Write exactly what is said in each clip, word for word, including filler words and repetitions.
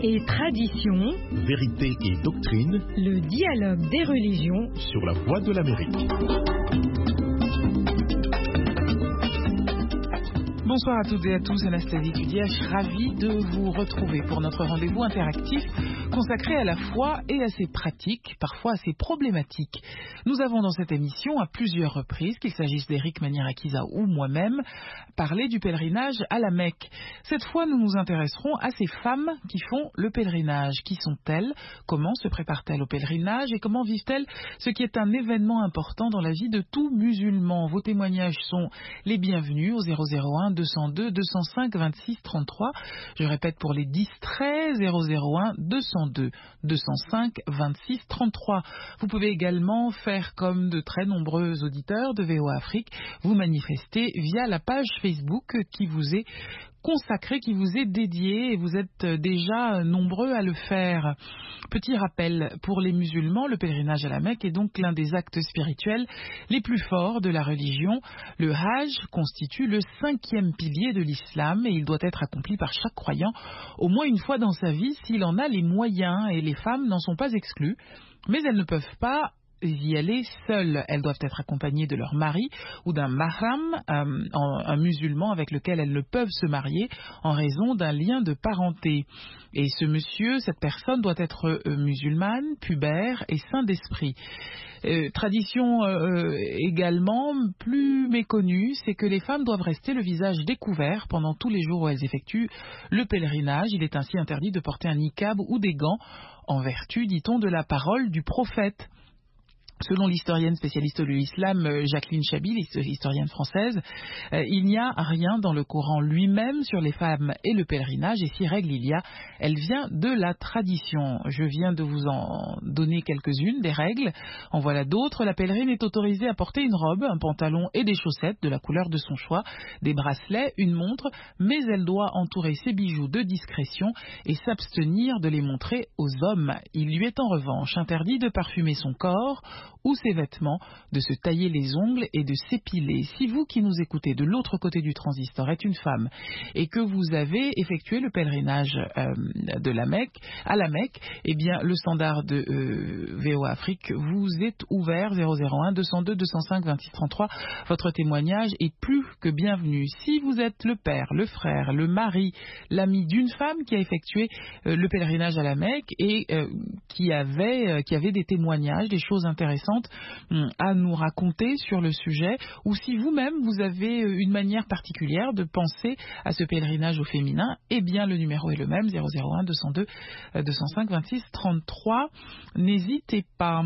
et tradition, vérité et doctrine, le dialogue des religions sur la voie de l'Amérique. Bonsoir à toutes et à tous, Anastasie Kudiach, ravie de vous retrouver pour notre rendez-vous interactif consacré à la foi et à ses pratiques, parfois à ses problématiques. Nous avons dans cette émission, à plusieurs reprises, qu'il s'agisse d'Éric Manierakiza ou moi-même, parlé du pèlerinage à la Mecque. Cette fois, nous nous intéresserons à ces femmes qui font le pèlerinage. Qui sont-elles? Comment se préparent-elles au pèlerinage? Et comment vivent-elles ce qui est un événement important dans la vie de tout musulman? Vos témoignages sont les bienvenus au zéro zéro un deux cent deux deux cent cinq vingt-six trente-trois. Je répète pour les distraits, zéro zéro un deux cent deux deux cent cinq vingt-six trente-trois. Vous pouvez également faire comme de très nombreux auditeurs de V O A Afrique, vous manifester via la page Facebook qui vous est consacré, qui vous est dédié, et vous êtes déjà nombreux à le faire. Petit rappel, pour les musulmans, le pèlerinage à la Mecque est donc l'un des actes spirituels les plus forts de la religion. Le Hajj constitue le cinquième pilier de l'islam et il doit être accompli par chaque croyant au moins une fois dans sa vie s'il en a les moyens, et les femmes n'en sont pas exclues, mais elles ne peuvent pas y aller seules. Elles doivent être accompagnées de leur mari ou d'un mahram, un, un musulman avec lequel elles ne peuvent se marier en raison d'un lien de parenté. Et ce monsieur, cette personne doit être euh, musulmane, pubère et saint d'esprit. Euh, tradition euh, également plus méconnue, c'est que les femmes doivent rester le visage découvert pendant tous les jours où elles effectuent le pèlerinage. Il est ainsi interdit de porter un niqab ou des gants en vertu, dit-on, de la parole du prophète. Selon l'historienne spécialiste de l'islam Jacqueline Chabil, historienne française, euh, il n'y a rien dans le Coran lui-même sur les femmes et le pèlerinage, et si règle il y a, elle vient de la tradition. Je viens de vous en donner quelques-unes des règles, en voilà d'autres. La pèlerine est autorisée à porter une robe, un pantalon et des chaussettes de la couleur de son choix, des bracelets, une montre, mais elle doit entourer ses bijoux de discrétion et s'abstenir de les montrer aux hommes. Il lui est en revanche interdit de parfumer son corps ou ses vêtements, de se tailler les ongles et de s'épiler. Si vous qui nous écoutez de l'autre côté du transistor êtes une femme et que vous avez effectué le pèlerinage euh, de la Mecque, à la Mecque, eh bien le standard de euh, V O A Afrique vous est ouvert, zéro zéro un deux cent deux deux cent cinq vingt-six trente-trois. Votre témoignage est plus que bienvenu. Si vous êtes le père, le frère, le mari, l'ami d'une femme qui a effectué euh, le pèlerinage à la Mecque et euh, qui avait euh, qui avait des témoignages, des choses intéressantes à nous raconter sur le sujet, ou si vous-même vous avez une manière particulière de penser à ce pèlerinage au féminin, eh bien le numéro est le même, zéro zéro un deux cent deux deux cent cinq vingt-six trente-trois. N'hésitez pas.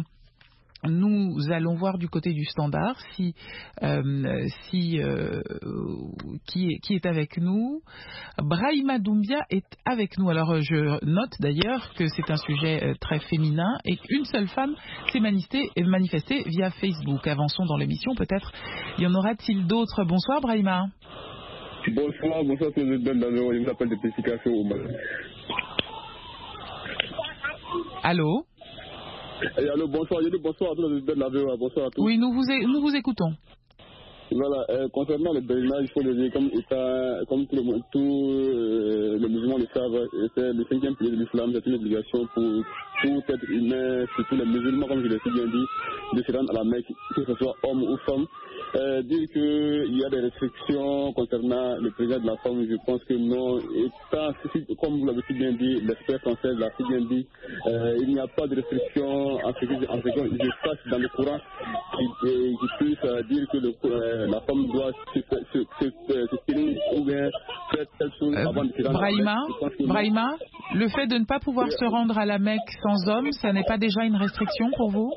Nous allons voir du côté du standard si, euh, si euh, qui, est, qui est avec nous. Brahima Doumbia est avec nous. Alors je note d'ailleurs que c'est un sujet très féminin et qu'une seule femme s'est manifestée, manifestée via Facebook. Avançons dans l'émission, peut-être y en aura-t-il d'autres. Bonsoir Brahima. Bonsoir, bonsoir tous les deux. Je vous appelle de Pesticafé au Mali. Allô? Et allô, bonsoir, je dis bonsoir à tous les deux de la V O A, bonsoir à tous. Oui, nous vous, é- nous vous écoutons. Voilà, euh, concernant le pèlerinage, il faut le dire, comme, état, comme tout le monde, tous euh, les musulmans le savent, c'est le cinquième pilier de l'islam, c'est une obligation pour tout être humain, surtout les musulmans, comme je l'ai si bien dit, de se rendre à la Mecque, que ce soit homme ou femme. Euh, dire qu'il y a des restrictions concernant le président de la femme, je pense que non. Étant, comme vous l'avez si bien dit, l'expert français l'a si bien dit, euh, il n'y a pas de restrictions en ce que, en ce que je sache dans le Coran qui, qui puisse euh, dire que le, euh, la femme doit se, se, se, se, se tenir ou bien faire telle chose euh, avant de se rendre Brahima, à la Mecque. Brahima, le fait de ne pas pouvoir se rendre à la Mecque sans homme, ça n'est pas déjà une restriction pour vous?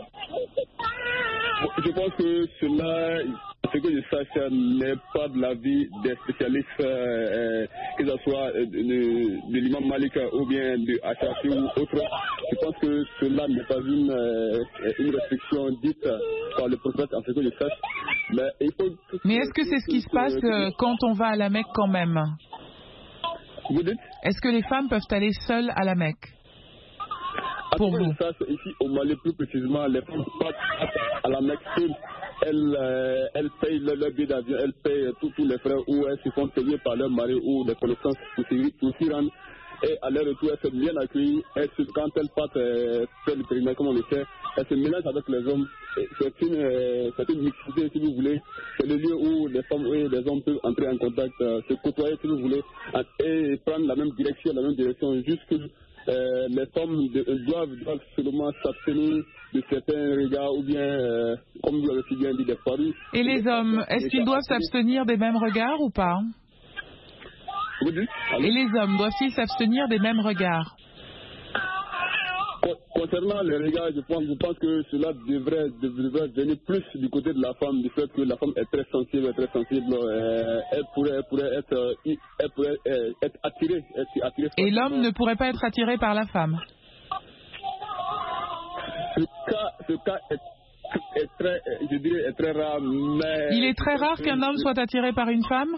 Je pense que cela, ce que je sache, n'est pas de l'avis des spécialistes, euh, que ce soit de, de, de l'imam Malik ou bien de Achafi ou autre. Je pense que cela n'est pas une, euh, une restriction dite par le prophète, en ce que je sache. Mais, il faut Mais est-ce que c'est ce qui se passe euh, quand on va à la Mecque quand même? Vous dites? Est-ce que les femmes peuvent aller seules à la Mecque? Pour vous. Ça, ici au Mali, plus précisément, les femmes partent à la Mecque seules. Elles, euh, elles payent leur, leur billet d'avion, elles payent tous les frais ou elles se font payer par leur mari ou des connaissances pour s'y rendre. et à leur retour, elles sont bien accueillies. Elles, quand elles partent euh, faire le pèlerinage, comme on le sait, elles se mélangent avec les hommes. C'est une, euh, c'est une mixité, si vous voulez. C'est le lieu où les femmes et les hommes peuvent entrer en contact, euh, se côtoyer, si vous voulez, et prendre la même direction, la même direction, jusque euh, les femmes de, doivent, doivent seulement s'abstenir de certains regards, ou bien, euh, comme vous l'avez si bien dit, des parus. Et les hommes, est-ce qu'ils doivent s'abstenir des mêmes regards ou pas? Vous dites? Et les hommes, doivent-ils s'abstenir des mêmes regards? Concernant les regards, je pense, je pense que cela devrait, devrait venir plus du côté de la femme, du fait que la femme est très sensible, très sensible. Euh, elle pourrait, elle pourrait être, euh, elle pourrait euh, être attirée, être attirée. Et l'homme ne pourrait pas être attiré par la femme? Ce cas, ce cas est, est très, je dirais, est très rare, mais... Il est très rare qu'un homme soit attiré par une femme?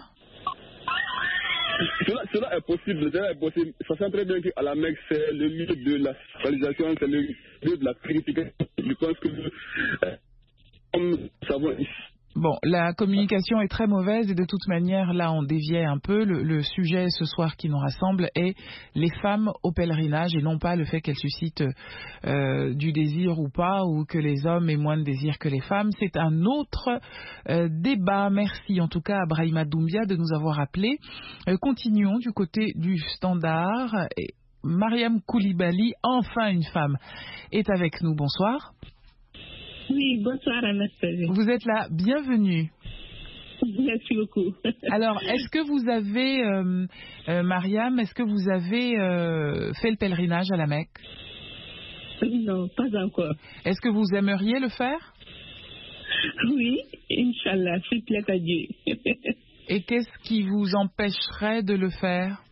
Cela, cela est possible, cela est possible. Sachant très bien qu'à la Mecque, c'est le lieu de la sacralisation, c'est le lieu de la purification. Je pense que, euh, comme nous savons ici. Bon, la communication est très mauvaise et de toute manière, là, on déviait un peu. Le, le sujet ce soir qui nous rassemble est les femmes au pèlerinage et non pas le fait qu'elles suscitent euh, du désir ou pas, ou que les hommes aient moins de désir que les femmes. C'est un autre euh, débat. Merci en tout cas à Brahima Doumbia de nous avoir appelés. Euh, continuons du côté du standard. Et Mariam Koulibaly, enfin une femme, est avec nous. Bonsoir. Oui, bonsoir Anastasie. Vous êtes là, bienvenue. Merci beaucoup. Alors, est-ce que vous avez, euh, euh, Mariam, est-ce que vous avez euh, fait le pèlerinage à la Mecque? Non, pas encore. Est-ce que vous aimeriez le faire? Oui, Inch'Allah, s'il plaît à Dieu. Et qu'est-ce qui vous empêcherait de le faire?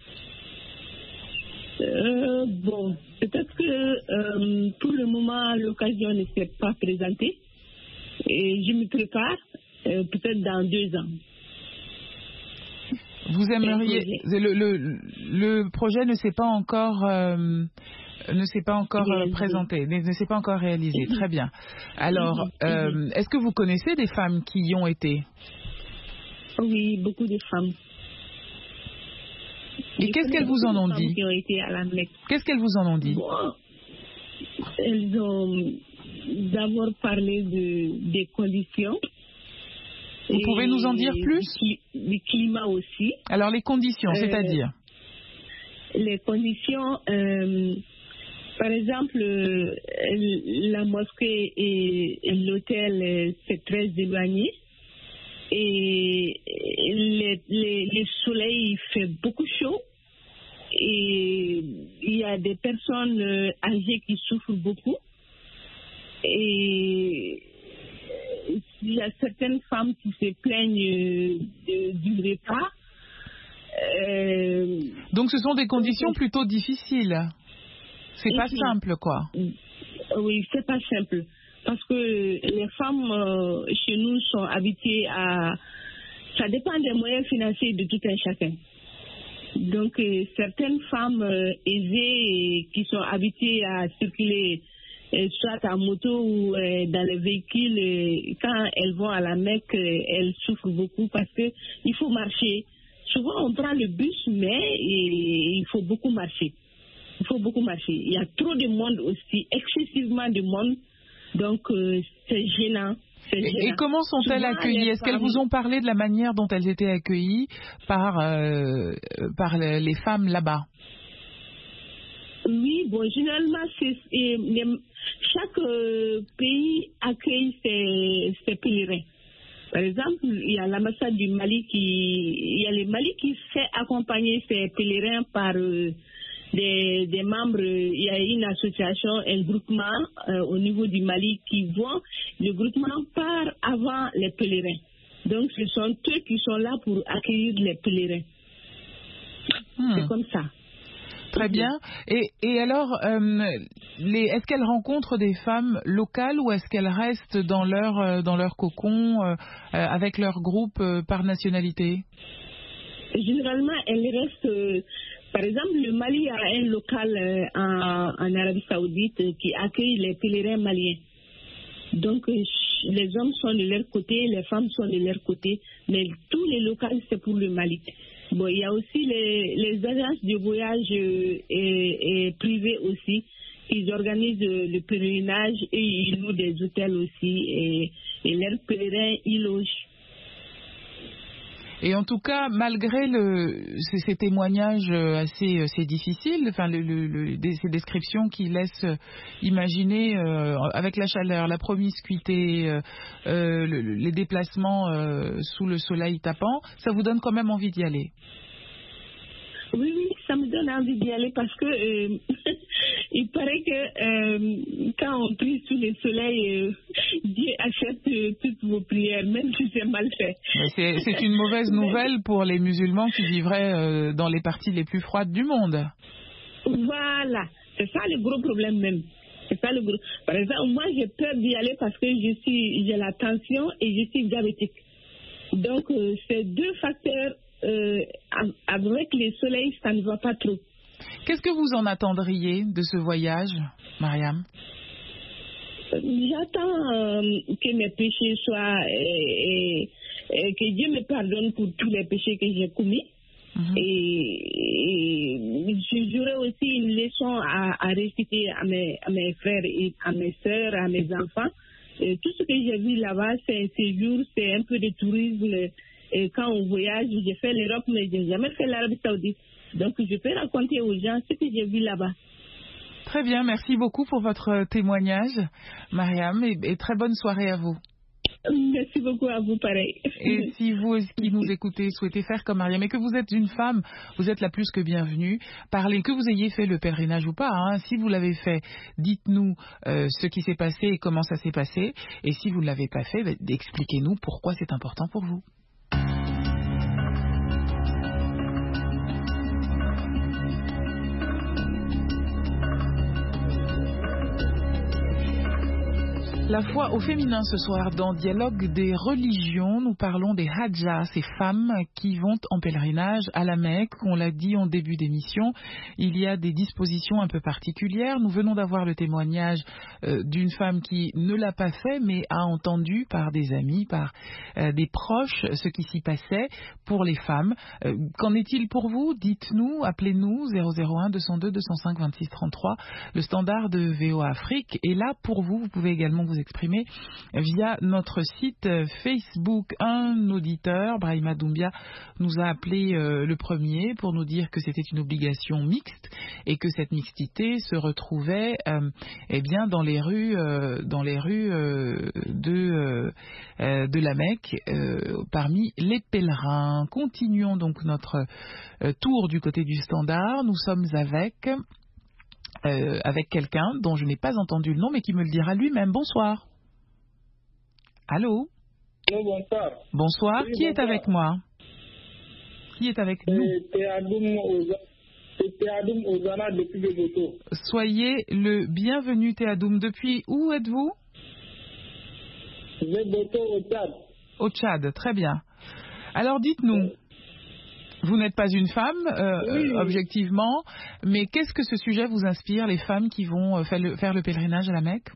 Euh, bon, peut-être que euh, pour le moment, l'occasion ne s'est pas présentée. Et je me prépare, euh, peut-être dans deux ans. Vous aimeriez... Le, le, le projet ne s'est pas encore... Euh, ne s'est pas encore euh, présenté, ne, ne s'est pas encore réalisé. Très bien. Alors, euh, est-ce que vous connaissez des femmes qui y ont été? Oui, beaucoup de femmes. Et qu'est-ce qu'elles vous en ont dit? Qui ont été à la Mecque. Qu'est-ce qu'elles vous en ont dit? Bon, elles ont d'abord parlé de, des conditions. Vous pouvez nous en dire plus? Du, du climat aussi. Alors les conditions, euh, c'est-à-dire? Les conditions, euh, par exemple, euh, la mosquée et, et l'hôtel, c'est très éloigné. Et les, les, les soleils, il fait beaucoup chaud. Et il y a des personnes âgées qui souffrent beaucoup. Et il y a certaines femmes qui se plaignent de, du repas. Euh, Donc ce sont des conditions plutôt difficiles. C'est pas simple, quoi. Oui, c'est pas simple. Parce que les femmes euh, chez nous sont habituées à... Ça dépend des moyens financiers de tout un chacun. Donc, euh, certaines femmes euh, aisées qui sont habituées à circuler euh, soit en moto ou euh, dans les véhicules, euh, quand elles vont à la Mecque, euh, elles souffrent beaucoup parce qu'il faut marcher. Souvent, on prend le bus, mais il faut beaucoup marcher. Il faut beaucoup marcher. Il y a trop de monde aussi, excessivement de monde. Donc, euh, c'est gênant. Et, et comment sont-elles accueillies? Est-ce qu'elles vous ont parlé de la manière dont elles étaient accueillies par, euh, par les femmes là-bas? Oui, bon, généralement, c'est, c'est, les, chaque euh, pays accueille ses, ses pèlerins. Par exemple, il y a l'ambassade du Mali qui, il y a le Mali qui fait accompagner ses pèlerins par euh, Des, des membres. Il y a une association, un groupement euh, au niveau du Mali qui vont, le groupement part avant les pèlerins. Donc ce sont eux qui sont là pour accueillir les pèlerins. Hmm. C'est comme ça. Très bien. Et, et alors, euh, les, est-ce qu'elles rencontrent des femmes locales ou est-ce qu'elles restent dans leur, euh, dans leur cocon euh, avec leur groupe euh, par nationalité? Généralement, elles restent... Euh, Par exemple, le Mali a un local euh, en, en Arabie Saoudite euh, qui accueille les pèlerins maliens. Donc, euh, les hommes sont de leur côté, les femmes sont de leur côté, mais tous les locaux, c'est pour le Mali. Bon, il y a aussi les, les agences de voyage euh, et, et privées aussi. Ils organisent euh, le pèlerinage et ils louent des hôtels aussi. Et, et leurs pèlerins, ils logent. Et en tout cas, malgré le, ces, ces témoignages assez, assez difficiles, enfin le, le, le, des, ces descriptions qui laissent imaginer, euh, avec la chaleur, la promiscuité, euh, euh, le, les déplacements euh, sous le soleil tapant, ça vous donne quand même envie d'y aller? Oui, oui, ça me donne envie d'y aller parce que euh, il paraît que euh, quand on prie sous le soleil, euh, Dieu accepte euh, toutes vos prières, même si c'est mal fait. C'est, c'est une mauvaise nouvelle pour les musulmans qui vivraient euh, dans les parties les plus froides du monde. Voilà, c'est ça le gros problème même. C'est ça le gros. Par exemple, moi j'ai peur d'y aller parce que je suis, j'ai la tension et je suis diabétique. Donc euh, ces deux facteurs. Euh, avec les soleils, ça ne va pas trop. Qu'est-ce que vous en attendriez de ce voyage, Mariam? J'attends euh, que mes péchés soient et, et, et que Dieu me pardonne pour tous les péchés que j'ai commis. Mm-hmm. Et, et j'aurai aussi une leçon à, à réciter à mes, à mes frères et à mes sœurs, à mes enfants. Et tout ce que j'ai vu là-bas, c'est un séjour, c'est un peu de tourisme. Et quand on voyage, j'ai fait l'Europe, mais je n'ai jamais fait l'Arabie Saoudite. Donc, je peux raconter aux gens ce que j'ai vu là-bas. Très bien, merci beaucoup pour votre témoignage, Mariam, et, et très bonne soirée à vous. Merci beaucoup à vous, pareil. Et si vous qui nous écoutez souhaitez faire comme Mariam et que vous êtes une femme, vous êtes la plus que bienvenue. Parlez, que vous ayez fait le pèlerinage ou pas. Hein. Si vous l'avez fait, dites-nous euh, ce qui s'est passé et comment ça s'est passé. Et si vous ne l'avez pas fait, bah, expliquez-nous pourquoi c'est important pour vous. La foi au féminin ce soir dans Dialogue des religions. Nous parlons des Hadjas, ces femmes qui vont en pèlerinage à la Mecque. On l'a dit en début d'émission, il y a des dispositions un peu particulières. Nous venons d'avoir le témoignage euh, d'une femme qui ne l'a pas fait mais a entendu par des amis, par euh, des proches ce qui s'y passait pour les femmes. Euh, qu'en est-il pour vous? Dites-nous, appelez-nous zéro zéro un deux zéro deux deux zéro cinq vingt-six trente-trois. Le standard de V O A Afrique est là pour vous. Vous pouvez également vous exprimer via notre site Facebook. Un auditeur, Brahima Doumbia, nous a appelé euh, le premier pour nous dire que c'était une obligation mixte et que cette mixité se retrouvait euh, eh bien dans les rues, euh, dans les rues euh, de, euh, de la Mecque euh, parmi les pèlerins. Continuons donc notre euh, tour du côté du standard. Nous sommes avec Euh, avec quelqu'un dont je n'ai pas entendu le nom mais qui me le dira lui-même. Bonsoir. Allô? Allô, bonsoir. Bonsoir. Oui, qui bonsoir. est avec moi? Qui est avec nous? C'est Théadoum Ozana depuis Beboto. Soyez le bienvenu, Théadoum. Depuis où êtes-vous? Beboto au Tchad. Au Tchad, très bien. Alors dites-nous, vous n'êtes pas une femme, euh, oui. euh, objectivement, mais qu'est-ce que ce sujet vous inspire, les femmes qui vont euh, faire, le, faire le pèlerinage à la Mecque?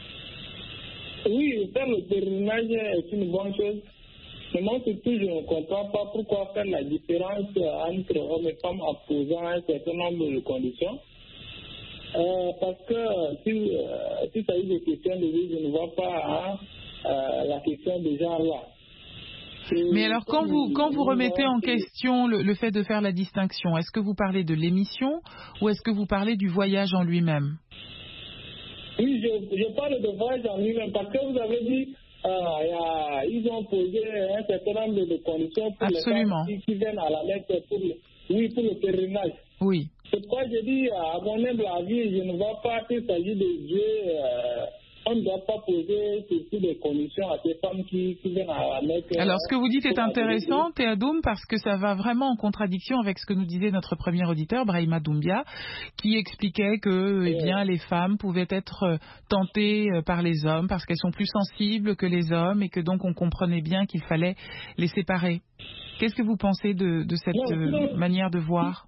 Oui, faire le pèlerinage est une bonne chose. Mais moi, surtout, je ne comprends pas pourquoi faire la différence entre hommes et femmes en posant un certain nombre de conditions. Euh, parce que si, euh, si ça y est des questions de vie, je ne vois pas hein, euh, la question de genre là. Mais alors, quand vous, quand vous remettez en question le, le fait de faire la distinction, est-ce que vous parlez de l'émission ou est-ce que vous parlez du voyage en lui-même? Oui, je, je parle de voyage en lui-même parce que vous avez dit euh, y a, ils ont posé un certain nombre de conditions pour Absolument. les femmes qui, qui viennent à la Mecque pour le, oui, pour le pèlerinage. Oui. C'est pourquoi je dis, à mon humble avis, je ne vois pas qu'il s'agit de Dieu. Euh, on ne doit pas poser surtout des conditions à ces femmes qui, qui viennent à la Mecque. Alors, ce que vous dites est intéressant, Théadoum, parce que ça va vraiment en contradiction avec ce que nous disait notre premier auditeur, Brahima Doumbia, qui expliquait que eh bien, les femmes pouvaient être tentées par les hommes parce qu'elles sont plus sensibles que les hommes et que donc on comprenait bien qu'il fallait les séparer. Qu'est-ce que vous pensez de, de cette non, non, manière de voir?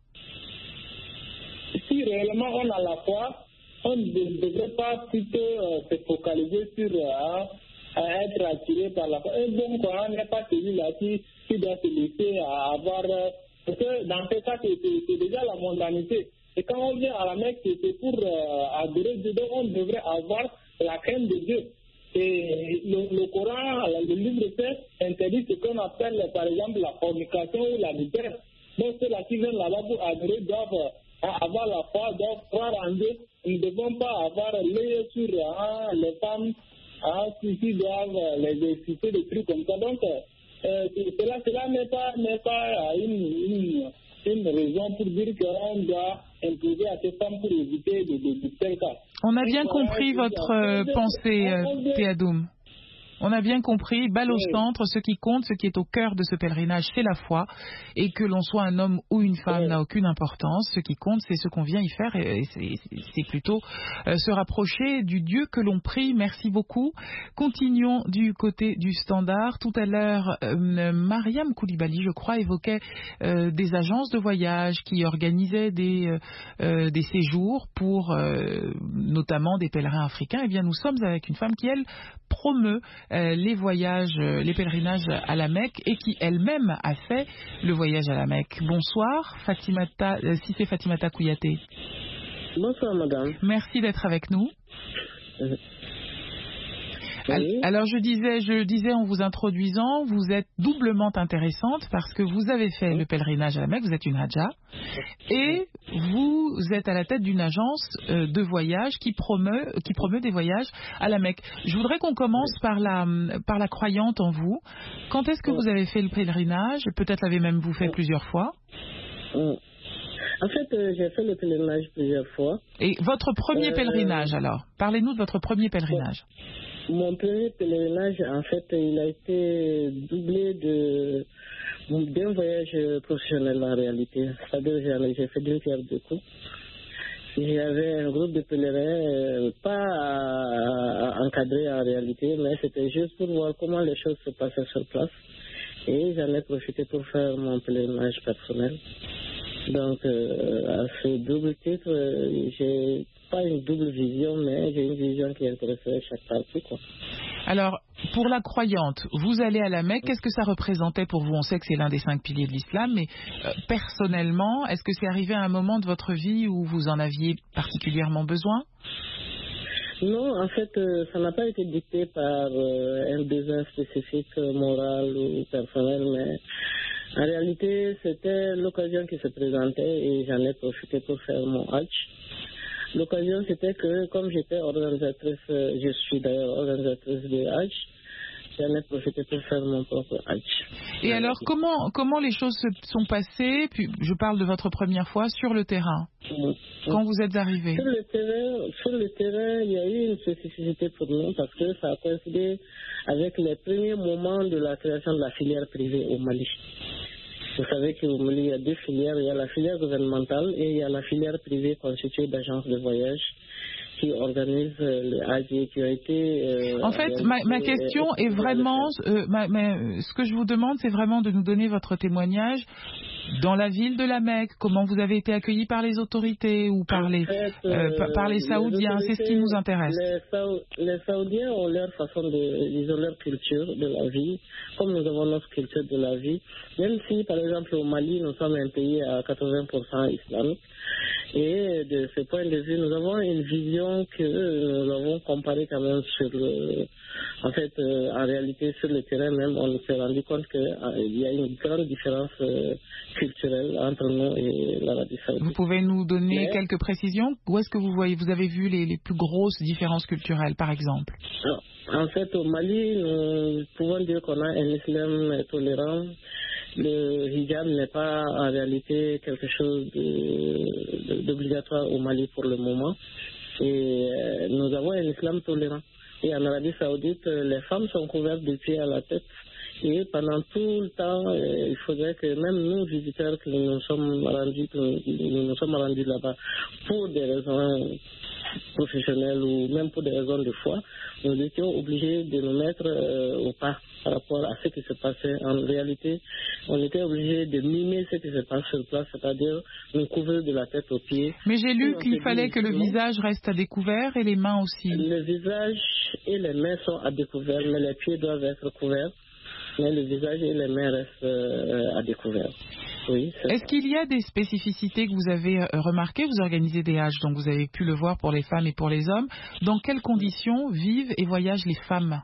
Si réellement on a la foi, on ne devrait pas plutôt euh, se focaliser sur euh, être attiré par la foi. Un bon Coran n'est pas celui-là qui, qui doit se laisser avoir euh, Parce que dans ce cas, c'est, c'est, c'est déjà la mondanité. Et quand on vient à la Mecque, c'est pour euh, adorer Dieu, donc on devrait avoir la crainte de Dieu. Et le, le Coran, le livre saint, interdit ce qu'on appelle par exemple la fornication ou l'adultère. Donc ceux-là qui viennent là-bas pour adorer doivent euh, avoir la foi, doivent croire en Dieu. Nous ne devons pas avoir l'œil sur hein, les femmes hein, qui, qui doivent les exciter, des trucs comme ça. Donc euh, cela, cela n'est pas, n'est pas une, une, une raison pour dire qu'on doit imposer à ces femmes pour éviter de, de, de tels cas. On a bien compris votre euh, pensée, euh, Théadoum. On a bien compris, balle au centre, ce qui compte, ce qui est au cœur de ce pèlerinage, c'est la foi. Et que l'on soit un homme ou une femme n'a aucune importance. Ce qui compte, c'est ce qu'on vient y faire. Et c'est, c'est plutôt euh, se rapprocher du Dieu que l'on prie. Merci beaucoup. Continuons du côté du standard. Tout à l'heure, euh, Mariam Koulibaly, je crois, évoquait euh, des agences de voyage qui organisaient des, euh, des séjours pour euh, notamment des pèlerins africains. Eh bien, nous sommes avec une femme qui, elle, promeut euh, les voyages, euh, les pèlerinages à la Mecque et qui elle-même a fait le voyage à la Mecque. Bonsoir, Fatimata, euh, si c'est Fatimata Kouyaté. Bonsoir, madame. Merci d'être avec nous. Euh... Oui. Alors je disais, je disais en vous introduisant, vous êtes doublement intéressante parce que vous avez fait le pèlerinage à la Mecque, vous êtes une Hadja, et vous êtes à la tête d'une agence de voyage qui promeut, qui promeut des voyages à la Mecque. Je voudrais qu'on commence par la, par la croyante en vous. Quand est-ce que vous avez fait le pèlerinage? Peut-être l'avez même vous fait plusieurs fois. En fait, euh, j'ai fait le pèlerinage plusieurs fois. Et votre premier euh, pèlerinage alors? Parlez-nous de votre premier pèlerinage. Mon premier pèlerinage, en fait, il a été doublé de d'un voyage professionnel en réalité. C'est-à-dire que j'ai fait deux pierres deux coups. J'avais un groupe de pèlerins, euh, pas à, à encadrer en réalité, mais c'était juste pour voir comment les choses se passaient sur place. Et j'en ai profité pour faire mon pèlerinage personnel. Donc, euh, à ce double titre, euh, j'ai pas une double vision, mais j'ai une vision qui intéresserait chaque partie, quoi. Alors, pour la croyante, vous allez à la Mecque, qu'est-ce que ça représentait pour vous? On sait que c'est l'un des cinq piliers de l'islam, mais euh, personnellement, est-ce que c'est arrivé à un moment de votre vie où vous en aviez particulièrement besoin? Non, en fait, euh, ça n'a pas été dicté par euh, un besoin spécifique, euh, moral ou personnel, mais en réalité, c'était l'occasion qui se présentait et j'en ai profité pour faire mon Hajj. L'occasion, c'était que, comme j'étais organisatrice, euh, je suis d'ailleurs organisatrice de Hajj, j'en ai profité pour faire mon propre Hajj. Et alors, comment, comment les choses se sont passées, puis je parle de votre première fois, sur le terrain, mmh. quand vous êtes arrivé? Sur le terrain, sur le terrain, il y a eu une spécificité pour nous parce que ça a coïncidé avec les premiers moments de la création de la filière privée au Mali. Vous savez qu'au Mali, il y a deux filières. Il y a la filière gouvernementale et il y a la filière privée constituée d'agences de voyage qui organisent le Hajj et qui a été... Euh, en fait, ma, ma question euh, est vraiment... Euh, ma, ma, ce que je vous demande, c'est vraiment de nous donner votre témoignage dans la ville de la Mecque. Comment vous avez été accueillis par les autorités ou par les, fait, euh, par, par les Saoudiens. C'est ce qui nous intéresse. Les, Saou- les Saoudiens ont leur façon de... Ils ont leur culture de la vie, comme nous avons notre culture de la vie. Même si, par exemple, au Mali, nous sommes un pays à quatre-vingts pour cent islamique. Et de ce point de vue, nous avons une vision que nous avons comparée quand même sur le... En fait, euh, en réalité, sur le terrain même, on s'est rendu compte qu'il euh, y a une grande différence euh, culturelle entre nous et l'Arabie Saoudite. Vous pouvez nous donner Mais, quelques précisions? Où est-ce que vous voyez, vous avez vu les, les plus grosses différences culturelles, par exemple? En fait, au Mali, nous pouvons dire qu'on a un islam tolérant. Le hijab n'est pas en réalité quelque chose de, de, d'obligatoire au Mali pour le moment. Et euh, nous avons un islam tolérant. Et en Arabie Saoudite, les femmes sont couvertes du pied à la tête. Et pendant tout le temps, euh, il faudrait que même nous, visiteurs, que nous nous sommes rendus, que nous nous sommes rendus là-bas pour des raisons professionnelles ou même pour des raisons de foi, nous étions obligés de nous mettre euh, au pas par rapport à ce qui se passait. En réalité, on était obligés de mimer ce qui se passe sur place, c'est-à-dire nous couvrir de la tête aux pieds. Mais j'ai lu qu'il fallait que le visage reste à découvert et les mains aussi. Le visage et les mains sont à découvert, mais les pieds doivent être couverts. Mais le visage et les mains restent euh, à découvert. Oui, Est-ce qu'il y a des spécificités que vous avez remarquées? Vous organisez des Hajj, donc vous avez pu le voir pour les femmes et pour les hommes. Dans quelles conditions vivent et voyagent les femmes?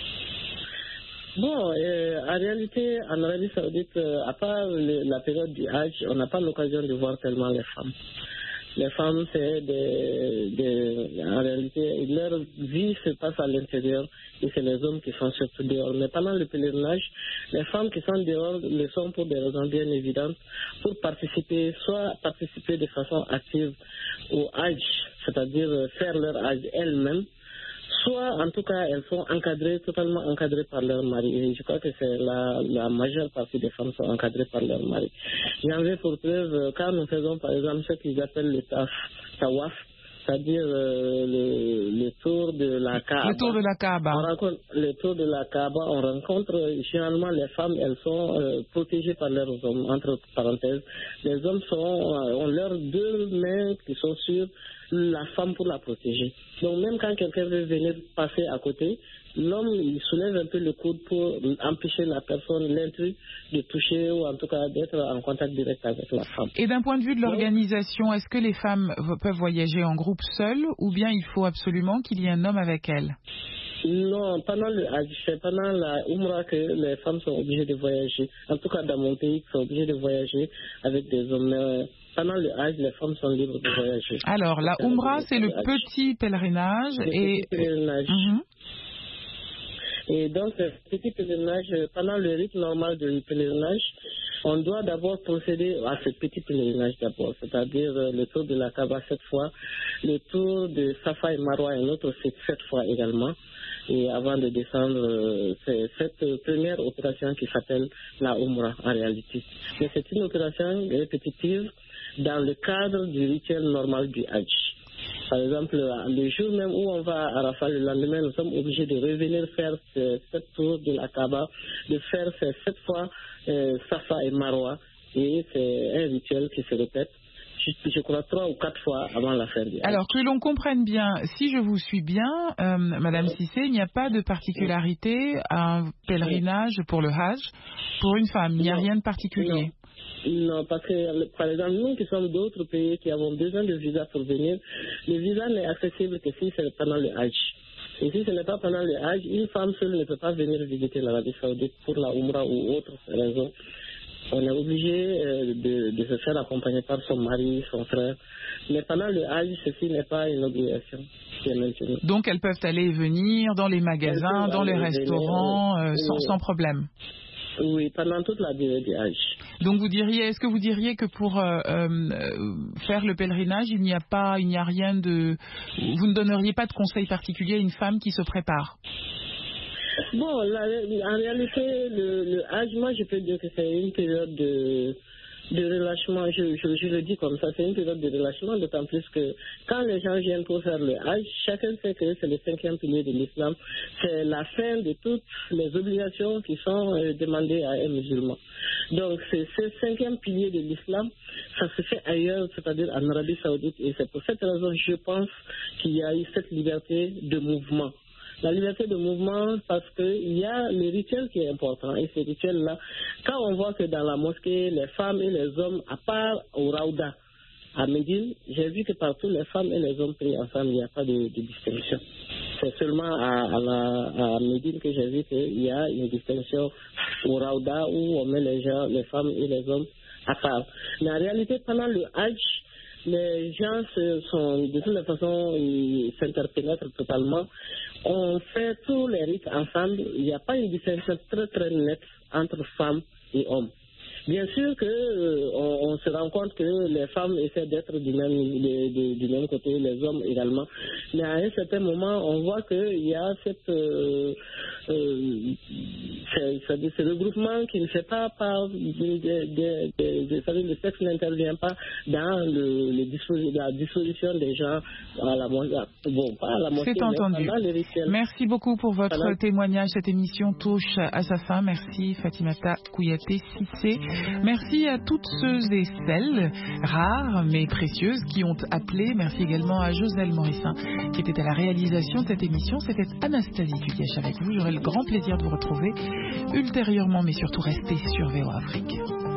Bon, euh, en réalité, en Arabie Saoudite, euh, à part le, la période du Hajj, on n'a pas l'occasion de voir tellement les femmes. Les femmes, c'est des, des, en réalité, leur vie se passe à l'intérieur et c'est les hommes qui sont surtout dehors. Mais pendant le pèlerinage, les femmes qui sont dehors le sont pour des raisons bien évidentes, pour participer, soit participer de façon active au Hajj, c'est-à-dire faire leur Hajj elles-mêmes, soit en tout cas elles sont encadrées, totalement encadrées par leur mari. Et je crois que c'est la, la majeure partie des femmes sont encadrées par leur mari. J'en veux pour preuve, quand nous faisons par exemple ce qu'ils appellent le taf, tawaf, c'est-à-dire euh, le, le tour de la Kaaba. Le tour de la Kaaba. On rencontre le tour de la Kaaba, on rencontre généralement les femmes, elles sont euh, protégées par leurs hommes, entre parenthèses. Les hommes sont, euh, ont leurs deux mains qui sont sur la femme pour la protéger. Donc même quand quelqu'un veut venir passer à côté, l'homme il soulève un peu le coude pour empêcher la personne, l'intrus, de toucher ou en tout cas d'être en contact direct avec la femme. Et d'un point de vue de l'organisation, est-ce que les femmes peuvent voyager en groupe seules ou bien il faut absolument qu'il y ait un homme avec elles? Non, pendant le Hajj, c'est pendant la Umrah que les femmes sont obligées de voyager. En tout cas, dans mon pays, sont obligées de voyager avec des hommes. Mais pendant le Hajj, les femmes sont libres de voyager. Alors, la Umrah, c'est le petit pèlerinage. Le et... petit pèlerinage. Mm-hmm. Et donc, le petit pèlerinage, pendant le rite normal du pèlerinage, on doit d'abord procéder à ce petit pèlerinage d'abord, c'est-à-dire le tour de la Kaaba sept fois, le tour de Safa et Marwa un autre sept fois également. Et avant de descendre, c'est cette première opération qui s'appelle la Umrah en réalité. Mais c'est une opération répétitive dans le cadre du rituel normal du Hajj. Par exemple, le jour même où on va à Arafat, le lendemain, nous sommes obligés de revenir faire ce, sept tours de la Kaaba, de faire ces sept fois euh, Safa et Marwa. Et c'est un rituel qui se répète, je, je crois, trois ou quatre fois avant la fin du Hajj. Alors, que l'on comprenne bien, si je vous suis bien, euh, Madame Cissé, il n'y a pas de particularité à un pèlerinage pour le Hajj pour une femme. Il n'y a Non. rien de particulier. Non. Non, parce que, par exemple, nous qui sommes d'autres pays qui avons besoin de visa pour venir, le visa n'est accessible que si c'est pendant le Hajj. Et si ce n'est pas pendant le Hajj, une femme seule ne peut pas venir visiter l'Arabie Saoudite pour la Umrah ou autre raison. On est obligé euh, de, de se faire accompagner par son mari, son frère. Mais pendant le Hajj, ceci n'est pas une obligation qui est maintenue. Donc, elles peuvent aller et venir dans les magasins, dans les restaurants, euh, sans, oui. sans problème. Oui, pendant toute la durée du Hajj. Donc vous diriez, est-ce que vous diriez que pour euh, euh, faire le pèlerinage, il n'y a pas, il n'y a rien de, vous ne donneriez pas de conseil particulier à une femme qui se prépare? Bon, la, en réalité, le, le Hajj, moi je peux dire que c'est une période de, de relâchement, je, je, je le dis comme ça, c'est une période de relâchement, d'autant plus que quand les gens viennent pour faire le Hajj, chacun sait que c'est le cinquième pilier de l'islam, c'est la fin de toutes les obligations qui sont euh, demandées à un musulman. Donc c'est ce cinquième pilier de l'islam, ça se fait ailleurs, c'est-à-dire en Arabie Saoudite, et c'est pour cette raison, je pense, qu'il y a eu cette liberté de mouvement. La liberté de mouvement, parce qu'il y a le rituel qui est important. Et ce rituel-là, quand on voit que dans la mosquée, les femmes et les hommes, à part au Raouda, à Médine, j'ai vu que partout, les femmes et les hommes prient ensemble, il n'y a pas de, de distinction. C'est seulement à, à, la, à Médine que j'ai vu qu'il y a une distinction au Raouda où on met les, gens, les femmes et les hommes à part. Mais en réalité, pendant le Hajj, les gens se sont, de toute façon, ils s'interpénètrent totalement. On fait tous les rites ensemble. Il n'y a pas une distinction très très nette entre femmes et hommes. Bien sûr que euh, on, on se rend compte que les femmes essaient d'être du même, de, de, du même côté, les hommes également. Mais à un certain moment, on voit qu'il y a cette, euh, euh, c'est, c'est, ce regroupement qui ne fait pas part de, de, de, de, de, de le sexe n'intervient pas dans le, le disposi- la disposition des gens à la mosquée. Bon, pas à la mosquée, C'est entendu. mais pendant les rituels. Merci beaucoup pour votre Voilà. témoignage. Cette émission touche à sa fin. Merci Fatimata Kouyaté Cissé. Merci à toutes ceux et celles, rares mais précieuses, qui ont appelé. Merci également à Joselle Morissin, qui était à la réalisation de cette émission. C'était Anastasie Duguèche avec vous. J'aurai le grand plaisir de vous retrouver ultérieurement, mais surtout restez sur V O Afrique.